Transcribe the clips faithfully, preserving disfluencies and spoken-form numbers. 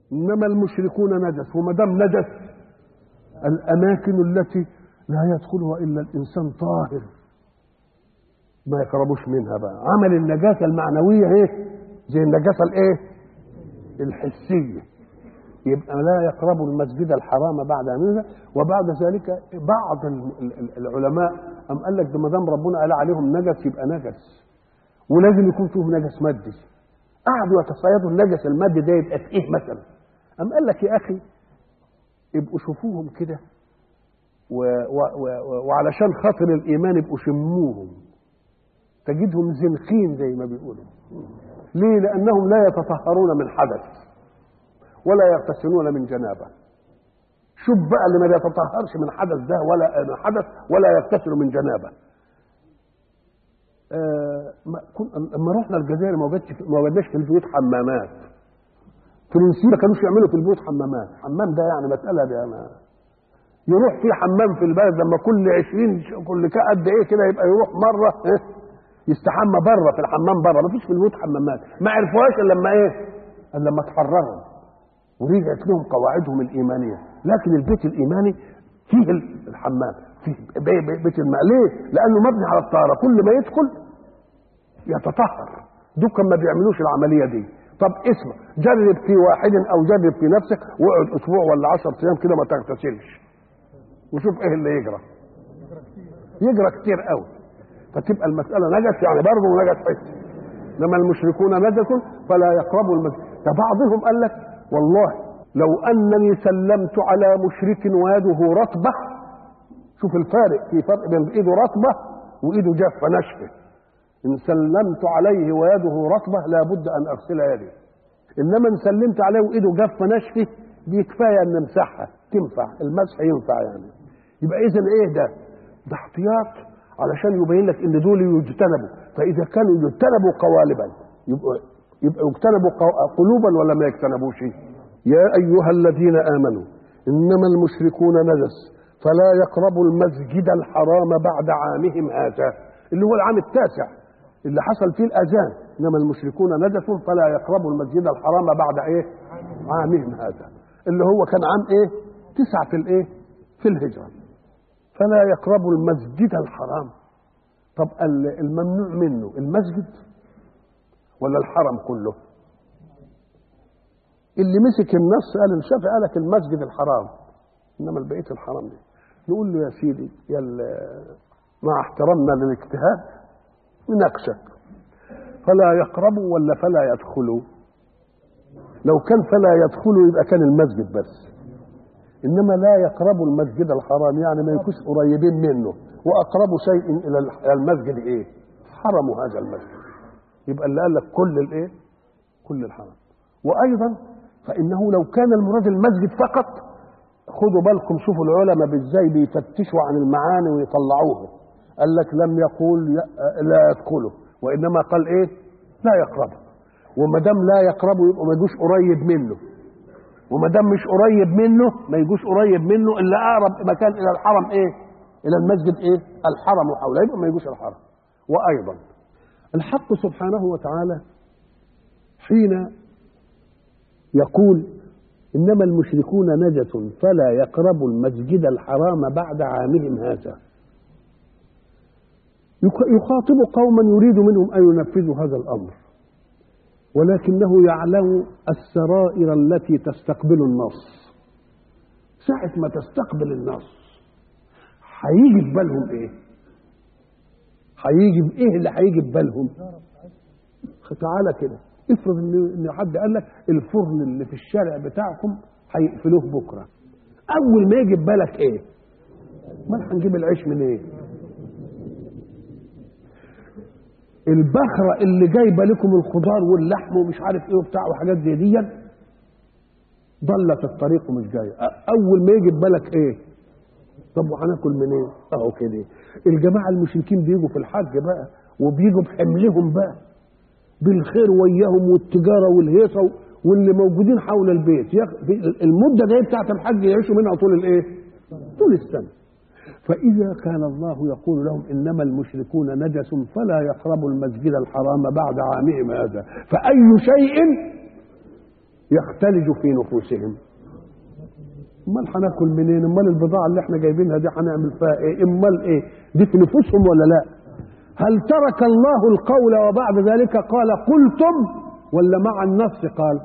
إنما المشركون نجس، وما دام نجس الأماكن التي لا يدخلها إلا الإنسان طاهر ما يقربوش منها. بقى عمل النجاسة المعنوية ايه زي النجاسة الايه الحسية، يبقى لا يقربوا المسجد الحرام بعد منها. وبعد ذلك بعض العلماء أم قال لك ده ما دام ربنا قال عليهم نجس يبقى نجس ولازم يكون فيه نجس مادي. قعدوا يتصيدوا النجس المادي ده يبقى في ايه مثلا؟ أم قال لك يا أخي يبقوا شوفوهم كده و و و وعلشان خاطر الإيمان يبقوا شموهم، تجدهم زنقين زي ما بيقولوا. ليه؟ لأنهم لا يتطهرون من حدث ولا يغتسلون من جنابة. شوف بقى اللي ما بيتطهرش من حدث ده ولا من حدث ولا يغتسل من جنابة. آه لما رحنا الجزائر ما وجدناش في البيوت حمامات. فرنسيين ما كانوش يعملوا في البيوت حمامات. حمام ده يعني مسألة دي أنا يروح في حمام في البلد لما كل عشرين كل قد ايه كده يبقى يروح مرة إيه؟ يستحمى بره في الحمام بره. ما فيش في البيوت حمامات. ما عرفوهاش الا لما ايه؟ الا لما اتحرروا ورجعت لهم قواعدهم الايمانيه. لكن البيت الايماني فيه الحمام، فيه بيت الماء. ليه؟ لانه مبني على الطهاره، كل ما يدخل يتطهر. دول ما بيعملوش العمليه دي. طب اسمع، جرب في واحد او جرب في نفسك واقعد اسبوع ولا عشر ايام كده ما تغتسلش وشوف ايه اللي يجرى. يجرى كتير قوي. فتبقى المساله نجس يعني برضه نجس حسي. لما المشركون نجس فلا يقربوا المسجد. فبعضهم قال لك والله لو انني سلمت على مشرك ويده رطبه، شوف الفارق، في فرق بين ايده رطبه وايده جافه ناشفه. ان سلمت عليه ويده رطبه لابد ان اغسل يدي، انما ان سلمت عليه وايده جافه ناشفه دي كفايه ان نمسحها، تنفع المسح ينفع يعني. يبقى اذا ايه ده؟ ده احتياط علشان يبين لك ان دول يجتنبوا. فاذا كانوا يجتنبوا قوالبا يبقى يبقى يجتنبوا قلوبا ولا ما يجتنبوش؟ يا ايها الذين امنوا انما المشركون نجس فلا يقربوا المسجد الحرام بعد عامهم هذا، اللي هو العام التاسع اللي حصل فيه الاذان. انما المشركون نجس فلا يقربوا المسجد الحرام بعد ايه؟ عامهم هذا، اللي هو كان عام ايه؟ تسعة في الايه؟ في الهجره. فلا يقربوا المسجد الحرام. طب الممنوع منه المسجد ولا الحرم كله؟ اللي مسك النص قال الشافعي قال لك المسجد الحرام، انما البقيه الحرام دي. نقول له يا سيدي يا مع احترامنا للاجتهاد نناقشك، فلا يقربوا ولا فلا يدخلوا؟ لو كان فلا يدخلوا يبقى كان المسجد بس، انما لا يقربوا المسجد الحرام يعني ما يكونش قريبين منه. واقرب شيء الى المسجد ايه؟ حرم هذا المسجد. يبقى اللي قال لك كل الايه؟ كل الحرم. وايضا فانه لو كان المراد المسجد فقط، خدوا بالكم شوفوا العلماء ازاي بيفتشوا عن المعاني ويطلعوها. قال لك لم يقول لا يدخله وانما قال ايه؟ لا يقربه. وما دام لا يقربه يبقى ما يجوش قريب منه، وما دام مش قريب منه ما يجوش قريب منه الا اقرب مكان الى الحرم ايه؟ الى المسجد ايه؟ الحرم وحوله، يبقى ما يجوش الحرم. وايضا الحق سبحانه وتعالى حين يقول انما المشركون نجس فلا يقربوا المسجد الحرام بعد عامهم هذا، يخاطب قوما يريد منهم ان ينفذوا هذا الامر، ولكنه يعلم السرائر التي تستقبل النص. ساعة ما تستقبل النص هيجي في بالهم ايه؟ هيجي بايه اللي هيجي في بالهم؟ تعالى كده افرض ان حد قال لك الفرن اللي في الشارع بتاعكم هيقفلوه بكره. اول ما يجي في بالك ايه؟ ما هنجيب العيش منين؟ إيه؟ البخره اللي جايبه لكم الخضار واللحم ومش عارف ايه وبتاع وحاجات زي دي ضلت الطريق ومش جايه. اول ما يجي في بالك ايه؟ طب وهناكل منين؟ إيه؟ اهو كده. الجماعه المشركين بيجوا في الحج بقى وبيجوا بحملهم بقى بالخير وياهم والتجاره والهيصه واللي موجودين حول البيت. المده دي بتاعت الحج يعيشوا منها طول الايه؟ طول السنه. فإذا كان الله يقول لهم إنما المشركون نجس فلا يقربوا المسجد الحرام بعد عامهم هذا، فأي شيء يختلج في نفوسهم. امال هناكل منين؟ امال البضاعه اللي احنا جايبينها دي هنعمل فيها ايه؟ امال ايه؟ دي في نفوسهم ولا لا؟ هل ترك الله القول وبعد ذلك قال قلتم، ولا مع النص قال؟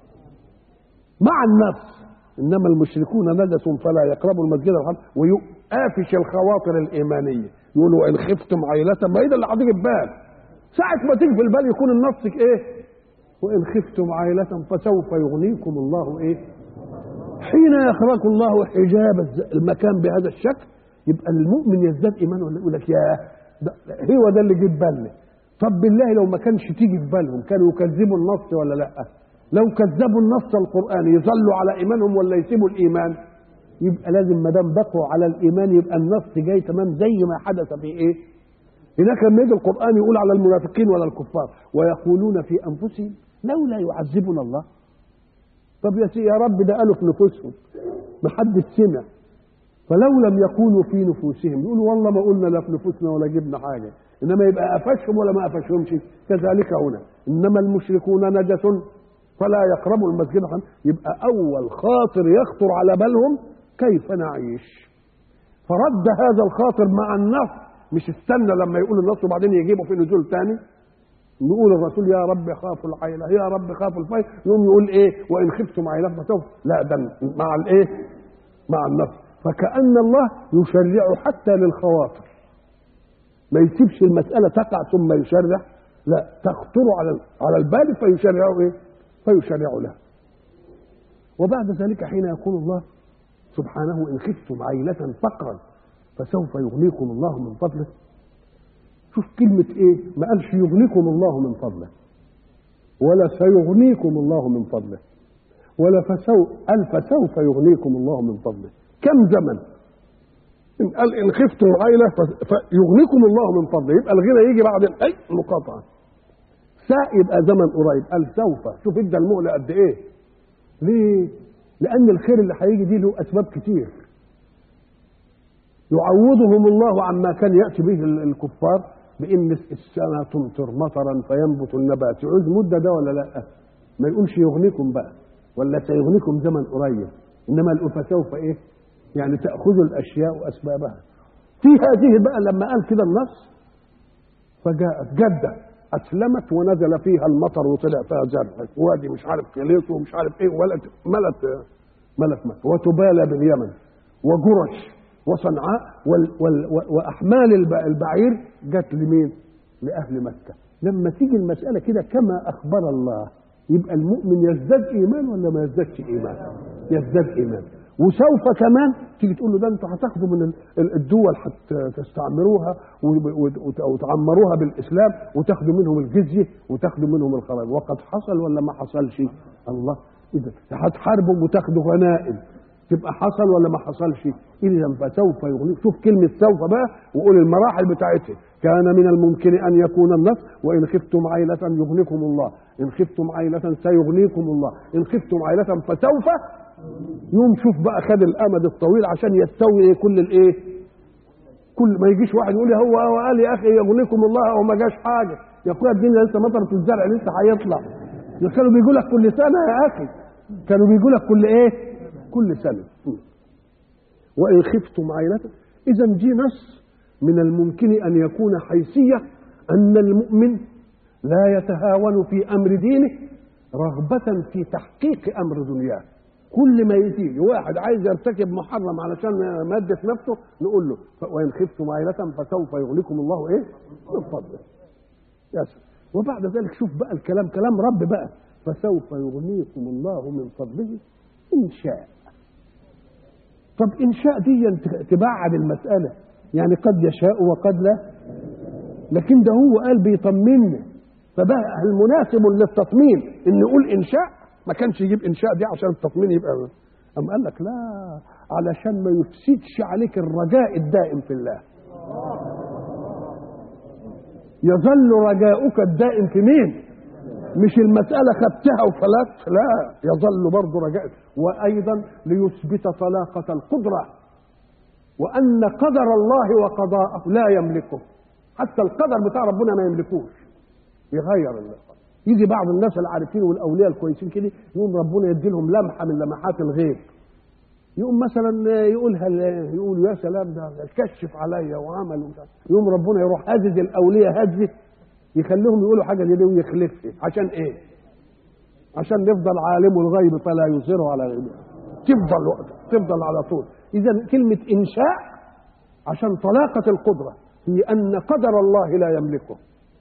مع النص. انما المشركون نجس فلا يقربوا المسجد الحرام، ويقافش الخواطر الايمانيه، يقولوا ان خفتم عيلة، ما هي ده اللي هتيجي في بال. ساعه ما تيجي في البال يكون النص ايه؟ وان خفتم عيلة فسوف يغنيكم الله ايه؟ حين يخرق الله حجاب المكان بهذا الشكل يبقى المؤمن يزداد ايمان، ولا يقول لك يا ده هو ده اللي جه في بالنا. طب بالله لو ما كانش تيجي في بالهم كانوا يكذبوا النص ولا لا؟ لو كذبوا النص القرآني يظلوا على ايمانهم ولا يسيبوا الايمان؟ يبقى لازم ما دام بقوا على الايمان يبقى النص جاي تمام زي ما حدث في ايه؟ هناك لما يجي القرآن يقول على المنافقين ولا الكفار ويقولون في انفسهم لولا يعذبنا الله. طب يا سيدي يا رب ده قالوا في نفوسهم ما حدش سمع، فلو لم يكونوا في نفوسهم يقولوا والله ما قلنا لا في نفوسنا ولا جبنا حاجه، انما يبقى قفشهم ولا ما قفشهمش؟ كذلك هنا انما المشركون نجس فلا يقربوا المسجد الحرام. يبقى اول خاطر يخطر على بالهم كيف نعيش، فرد هذا الخاطر مع النص، مش استنى لما يقول النص وبعدين يجيبه في نزول ثاني. نقول الرسول يا رب خافوا العيله، يا رب خافوا الفيل، يقوم يقول ايه؟ وان خفتم عيله فسوف. لا ده مع الايه؟ مع النص. فكأن الله يشرع حتى للخواطر، ما يسيبش المسألة تقع ثم يشرع، لا تخطر على على البال فيشرع ايه؟ فيشرع له. وبعد ذلك حين يقول الله سبحانه ان خفتم عيلة فقرا فسوف يغنيكم الله من فضله. شوف كلمة ايه؟ ما قالش يغنيكم الله من فضله ولا سيغنيكم الله من فضله ولا فسوف، قال فسوف يغنيكم الله من فضله. كم زمن؟ إن قال إن خفتم عيلة فيغنيكم الله من فضله، يبقى الغنى يجي بعد أي مقاطعة. ساء يبقى زمن قريب، قال سوف. شوف ادى المهلة قد إيه؟ ليه؟ لأن الخير اللي هيجي دي له أسباب كتير. يعوضهم الله عما كان يأتي به الكفار بإن السماء تمطر مطرا فينبت النبات. يعوز مدة ده ولا لا؟ ما يقولش يغنيكم بقى ولا سيغنيكم زمن قريب، إنما الأفة سوف إيه؟ يعني تأخذ الأشياء وأسبابها. في هذه بقى لما قال كده النص فجاءت جدة أسلمت ونزل فيها المطر وطلع فيها زرع، وادي مش عارف كليته ومش عارف إيه، ولت ملت ملت ملت وتبالى باليمن وجرش وصنعاء وال وال وأحمال البعير جت لمين؟ لأهل مكة. لما تيجي المسألة كده كما أخبر الله يبقى المؤمن يزداد إيمان ولا ما يزدادش إيمان؟ يزداد إيمان. وسوف كمان تيجي تقول له ده انتوا هتاخدوا من الدول هتستعمروها وتعمروها بالاسلام وتاخدوا منهم الجزيه وتاخدوا منهم الخراج، وقد حصل ولا ما حصلش؟ الله، اذا هتحاربوا وتاخدوا غنائم، تبقى حصل ولا ما حصلش؟ اذا فسوف يغنيك. شوف كلمه سوف بقى وقول المراحل بتاعتها. كان من الممكن ان يكون النص وان خفتم عيله يغنيكم الله، ان خفتم عيله سيغنيكم الله، ان خفتم عيله فسوف. يوم شوف بقى خد الامد الطويل عشان يستوي كل الايه؟ كل ما يجيش واحد يقول لي هو هو قال يا اخي يغنيكم الله وما جاش حاجه، يا اخويا الدنيا لسه مطرت الزرع لسه هيطلع. كانوا بيقول لك كل سنه يا اخي، كانوا بيقول لك كل ايه؟ كل سنه. وان خفتم عيلة، اذا دي نص من الممكن ان يكون حيثيه ان المؤمن لا يتهاون في امر دينه رغبه في تحقيق امر دنياه. كل ما يجي واحد عايز يرتكب محرم علشان مادة نفسه نقول له وإن خفتم عيلة فسوف يغنيكم الله إيه؟ من فضله. يس. وبعد ذلك شوف بقى الكلام كلام رب بقى، فسوف يغنيكم الله من فضله إن شاء. طب إن شاء دي تبعد المسألة، يعني قد يشاء وقد لا، لكن ده هو قال بيطمنا، فبقى المناسب للتطمين إن نقول إن شاء، ما كانش يجيب انشاء دي عشان التطمين يبقى. أم قال لك لا، علشان ما يفسدش عليك الرجاء الدائم في الله. يظل رجاؤك الدائم في مين؟ مش المسألة خدتها وفلت، لا، يظل برضه رجاء. وأيضا ليثبت طلاقة القدرة وأن قدر الله وقضاءه لا يملكه، حتى القدر بتاع ربنا ما يملكوش، يغير الله. يجي بعض الناس العارفين والاولياء الكويسين كده يقوم ربنا يدي لهم لمحه من لمحات الغيب، يقوم مثلا يقولها يقول يا سلام ده كشف عليا وعمل ومش عارف، يقوم ربنا يروح هزز الاولياء هزه يخليهم يقولوا حاجه زي دي ويخلفها. عشان ايه؟ عشان نفضل عالم الغيب فلا يظهره على غيبه، تفضل وقت تفضل على طول. اذا كلمه انشاء عشان طلاقه القدره في ان قدر الله لا يملكه،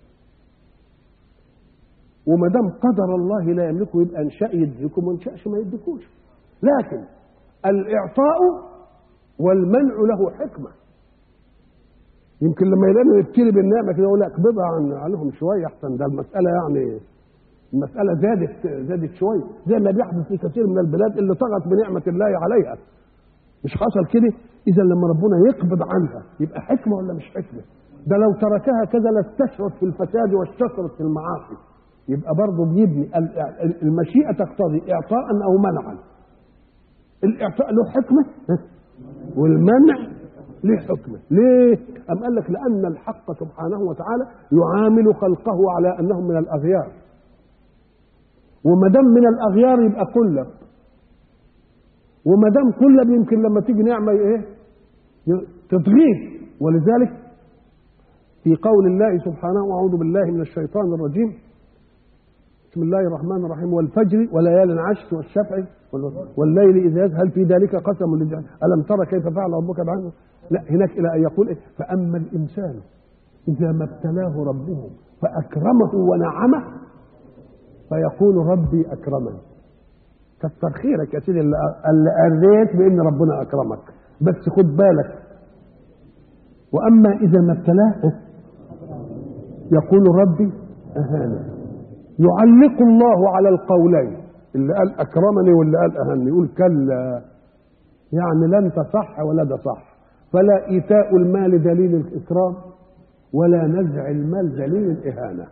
وما دام قدر الله لا يملكه يبقى انشاء يديكم وما انشاش ما يديكوش. لكن الاعطاء والمنع له حكمه. يمكن لما يلاقوا يبتلي بالنعمه كده يقول لك اقبضها عن عنهم شويه احسن، ده المساله يعني المساله زادت زادت شويه، زي ما بيحدث في كثير من البلاد اللي طغت بنعمه الله عليها. مش حصل كده؟ اذا لما ربنا يقبض عنها يبقى حكمه ولا مش حكمه؟ ده لو تركها كذا لاستشرت في الفساد واستشرت في المعاصي. يبقى برضه بيبني المشيئه تقتضي اعطاء او منعا. الاعطاء له حكمه والمنع له حكمه. ليه؟ أم قال لك لأن الحق سبحانه وتعالى يعامل خلقه على أنهم من الأغيار، وما دام من الأغيار يبقى كلب، وما دام كلب يمكن لما تيجي نعمة ايه؟ تطغيه. ولذلك في قول الله سبحانه واعوذ بالله من الشيطان الرجيم بسم الله الرحمن الرحيم والفجر وليال عشر والشفع والليل إذا يسهر هل في ذلك قسم للجبال ألم ترى كيف فعل ربك بعده؟ لا، هناك إلى أن يقول إيه؟ فأما الإنسان إذا ما ابتلاه ربه فأكرمه ونعمه فيقول ربي أكرمن. كتر خيرك يا سيدي اللي قريت بأن ربنا أكرمك، بس خد بالك. وأما إذا ما ابتلاه يقول ربي أهانن. يعلق الله على القولين، اللي قال أكرمني واللي قال أهانني، يقول كلا، يعني لا أنت صح ولا ده صح. فلا إيتاء المال دليل الإكرام ولا نزع المال دليل الإهانة.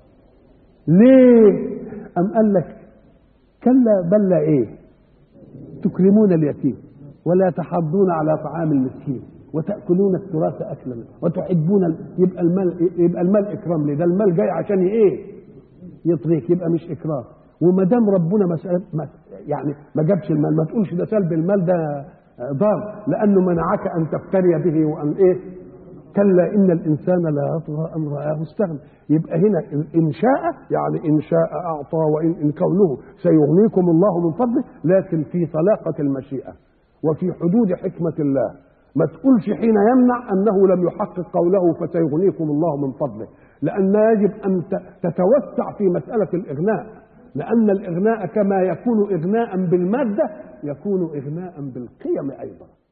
ليه؟ أم قال لك كلا بل لا إيه؟ تكرمون اليتيم ولا تحضون على طعام المسكين وتأكلون التراث أكلا وتحبون ال... يبقى المال يبقى المال إكرام. ليه؟ ده المال جاي عشان إيه؟ يطغيك، يبقى مش إكرام. وما دام ربنا مسألة يعني ما جابش المال ما تقولش ده سلب المال ده ضار، لأنه منعك أن تفتري به وأن إيه؟ كلا إن الإنسان لا يطغى أن رآه استغنى. يبقى هنا إن شاء يعني إن شاء أعطى، وإن إن كونه سيغنيكم الله من فضله، لكن في طلاقة المشيئة وفي حدود حكمة الله. ما تقولش حين يمنع أنه لم يحقق قوله فسيغنيكم الله من فضله، لأن يجب أن تتوسع في مسألة الإغناء، لأن الإغناء كما يكون إغناء بالمادة يكون إغناء بالقيم أيضا.